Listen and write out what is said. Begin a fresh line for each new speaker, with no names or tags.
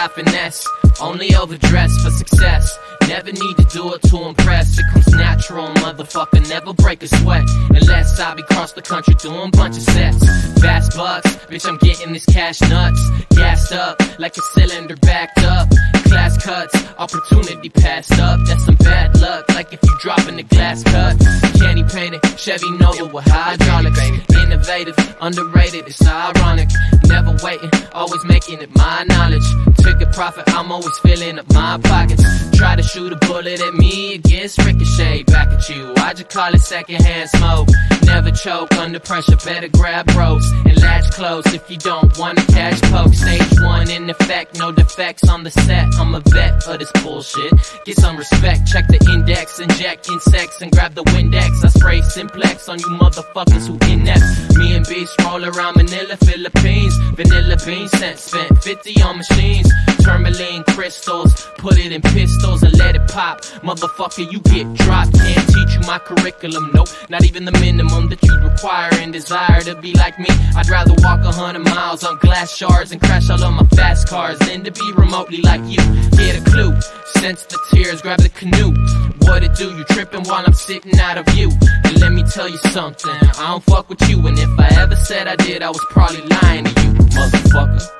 I finesse, only overdress for success. Never need to do it to impress. It comes natural, motherfucker, never break a sweat. Unless I be cross the country doing bunch of sets. Fast bucks, bitch, I'm getting this cash nuts. Gassed up, like a cylinder backed up. Class cuts, opportunity passed up. That's some bad luck, like if you dropping the glass cut. Candy painted, Chevy Nova with hydraulics. Innovative, underrated, it's ironic. Never waiting, always making it my knowledge. Took a profit, I'm always filling up my pockets. Try to shoot a bullet at me, it gets ricochet back at you. I just call it secondhand smoke. Never choke under pressure, better grab ropes and latch close if you don't wanna catch poke. Stage 1 in effect, no defects on the set. I'm a vet of this bullshit. Get some respect, check the index, inject insects and grab the Windex. I spray Simplex on you motherfuckers who inept. Me and Beast roll around Manila, Philippines. Vanilla bean scent, spent 50 on machines. Tourmaline crystals, put it in pistols and let it pop. Motherfucker, you get dropped. Can't teach you my curriculum, nope. Not even the minimum that you'd require and desire to be like me. I'd rather walk 100 miles on glass shards and crash all of my fast cars than to be remotely like you. Get a clue, sense the tears, grab the canoe. What it do, you tripping while I'm sitting out of view. And let me tell you something, I don't fuck with you. And if I ever said I did, I was probably lying to you, motherfucker.